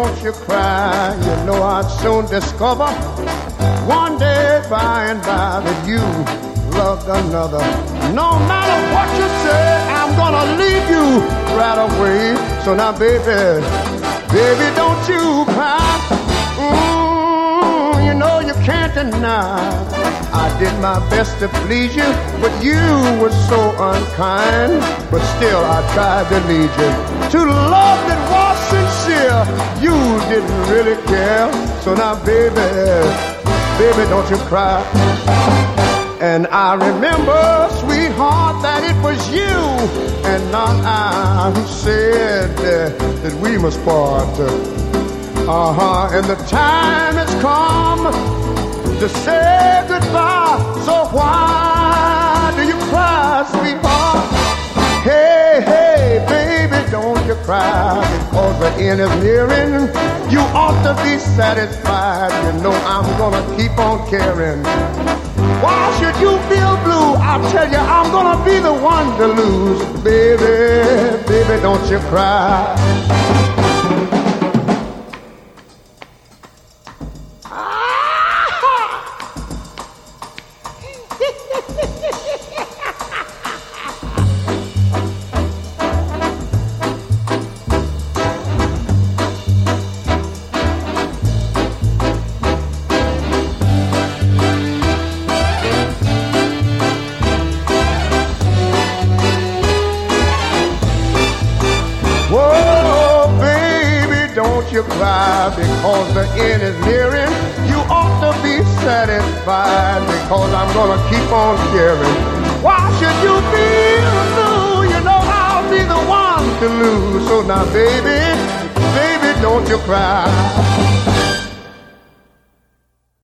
don't you cry. You know I'd soon discover one day by and by that you loved another. No matter what you say, I'm gonna leave you right away. So now, baby, baby, don't you cry. You know you can't deny I did my best to please you, but you were so unkind. But still I tried to lead you to love that was sincere. You didn't really care. So now, baby, baby, don't you cry. And I remember, sweetheart, that it was you and not I who said that we must part. And the time has come to say goodbye. So why do you cry, sweetheart? Hey, hey, baby, don't you cry, because the end is nearing. You ought to be satisfied. You know I'm gonna keep on caring. Why should you feel blue? I'll tell you, I'm gonna be the one to lose. Baby, baby, don't you cry. You cry because the end is nearing. You ought to be satisfied because I'm gonna keep on caring. Why should you feel blue? You know I'll be the one to lose. So now, baby, baby, don't you cry.